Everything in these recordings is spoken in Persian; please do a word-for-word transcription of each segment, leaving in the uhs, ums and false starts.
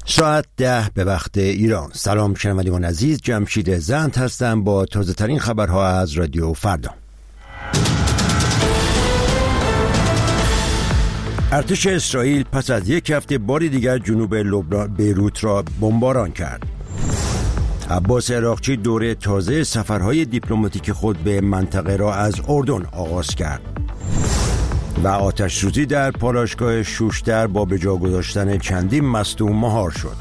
ساعت ده به وقت ایران. سلام شنوندگان عزیز، جمشید زند هستم با تازه ترین خبرها از رادیو فردا. ارتش اسرائیل پس از یک هفته باری دیگر جنوب لبنان بیروت را بمباران کرد. عباس عراقچی دوره تازه سفرهای دیپلماتیک خود به منطقه را از اردن آغاز کرد و آتش‌سوزی در پالایشگاه شوشتر با به جا گذاشتن چندین مصدوم مهار شد.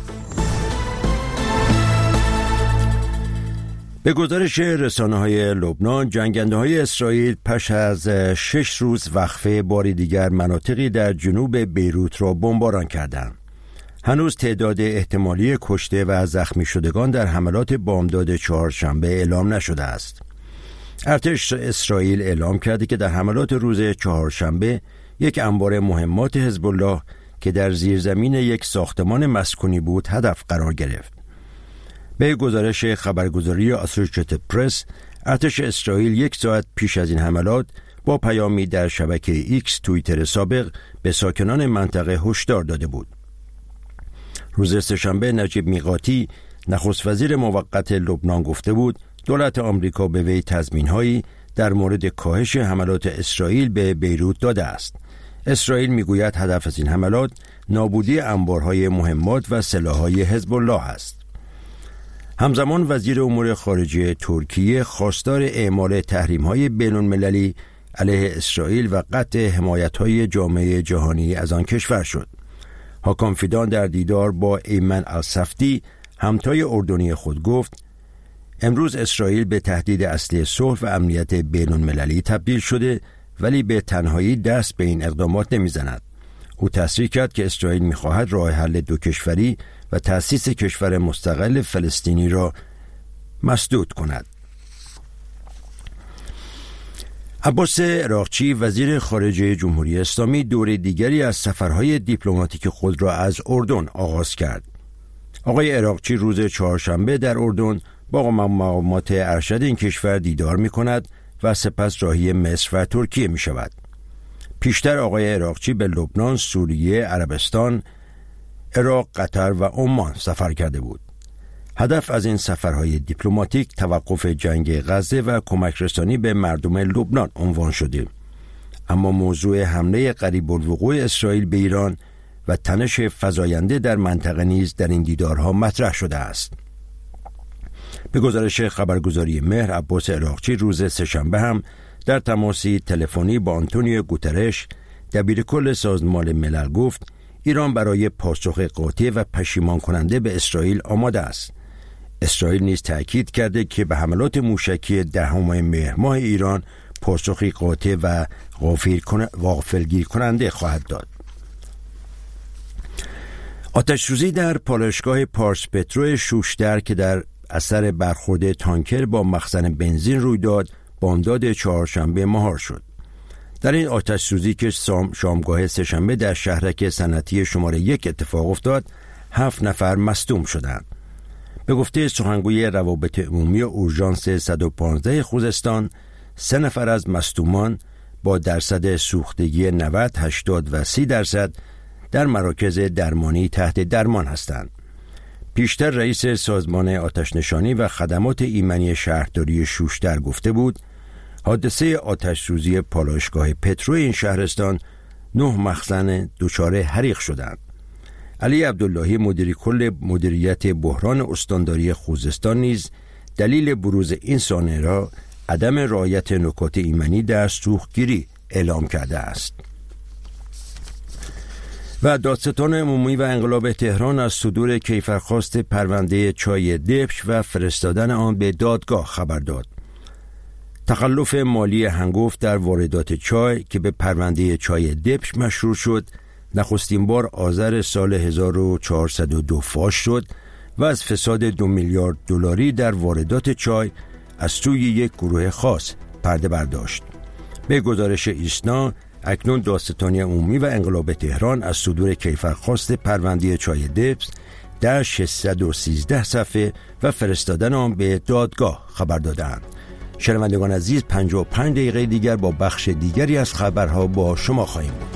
به گزارش رسانه‌های لبنان، جنگنده‌های اسرائیل پس از شش روز وقفه باری دیگر مناطقی در جنوب بیروت را بمباران کردند. هنوز تعداد احتمالی کشته و زخمی شدگان در حملات بامداد چهارشنبه اعلام نشده است. ارتش اسرائیل اعلام کرده که در حملات روز چهارشنبه یک انبار مهمات حزب الله که در زیرزمین یک ساختمان مسکونی بود هدف قرار گرفت. به گزارش خبرگزاری آسوشییتد پرس، ارتش اسرائیل یک ساعت پیش از این حملات با پیامی در شبکه ایکس توییتر سابق به ساکنان منطقه هشدار داده بود. روز سه‌شنبه نجیب میقاتی، نخست وزیر موقت لبنان، گفته بود دولت آمریکا به وی تضمین‌هایی در مورد کاهش حملات اسرائیل به بیروت داده است. اسرائیل میگوید هدف از این حملات نابودی انبارهای مهمات و سلاح‌های حزب الله است. همزمان وزیر امور خارجه ترکیه خواستار اعمال تحریم‌های بین‌المللی علیه اسرائیل و قطع حمایت‌های جامعه جهانی از آن کشور شد. حاکم فیدان در دیدار با ایمن الصفدی، همتای اردنی خود، گفت امروز اسرائیل به تهدید اصلی صلح و امنیت بین‌المللی تبدیل شده، ولی به تنهایی دست به این اقدامات نمیزند. او تصریح کرد که اسرائیل میخواهد راه حل دو کشوری و تأسیس کشور مستقل فلسطینی را مسدود کند. عباس عراقچی، وزیر خارجه جمهوری اسلامی، دوره دیگری از سفرهای دیپلماتیک خود را از اردن آغاز کرد. آقای عراقچی روز چهارشنبه در اردن با مقامات ارشد این کشور دیدار می کند و سپس راهی مصر و ترکیه می شود. پیشتر آقای عراقچی به لبنان، سوریه، عربستان، عراق، قطر و عمان سفر کرده بود. هدف از این سفرهای دیپلماتیک توقف جنگ غزه و کمک رسانی به مردم لبنان عنوان شده، اما موضوع حمله قریب الوقوع اسرائیل به ایران و تنش فزاینده در منطقه نیز در این دیدارها مطرح شده است. به گزارش خبرگزاری مهر، عباس عراقچی روز سه‌شنبه هم در تماسی تلفنی با آنتونیو گوترش، دبیرکل سازمان ملل، گفت ایران برای پاسخ قاطع و پشیمان کننده به اسرائیل آماده است. اسرائیل نیز تأکید کرده که به حملات موشکی دهم مهر ماه ایران پاسخی قاطع و غافلگیر کننده خواهد داد. آتش‌سوزی در پالایشگاه پارس پترو شوشتر که در اثر برخورد تانکر با مخزن بنزین روی داد، بامداد چهارشنبه مهار شد. در این آتش‌سوزی که شامگاه سه‌شنبه در شهرک صنعتی شماره یک اتفاق افتاد، هفت نفر مصدوم شدند. به گفته سخنگوی روابط عمومی اورژانس صد و پانزده خوزستان، سه نفر از مصدومان با درصد سوختگی نود، هشتاد و سی درصد در مراکز درمانی تحت درمان هستند. پیشتر رئیس سازمان آتش‌نشانی و خدمات ایمنی شهرداری شوشتر گفته بود حادثه آتش‌سوزی پالایشگاه پترو این شهرستان نه مخزن دچار حریق شدند. علی عبداللهی، مدیر کل مدیریت بحران استانداری خوزستان، نیز دلیل بروز این سانحه را عدم رعایت نکات ایمنی در سوختگیری اعلام کرده است. و دادستان عمومی و انقلاب تهران از صدور کیفرخواست پرونده چای دبش و فرستادن آن به دادگاه خبر داد. تخلف مالی هنگفت در واردات چای که به پرونده چای دبش مشهور شد، نخستین بار آذر سال هزار و چهارصد و دو فاش شد و از فساد دو میلیارد دلاری در واردات چای از سوی یک گروه خاص پرده برداشت. به گزارش ایسنا، اکنون دادستانی عمومی و انقلاب تهران از صدور کیفرخواست پرونده چای دبس در ششصد و سیزده صفحه و فرستادن آن به دادگاه خبر دادند. شنوندگان عزیز، پنجاه و پنج دقیقه دیگر با بخش دیگری از خبرها با شما خواهیم بود.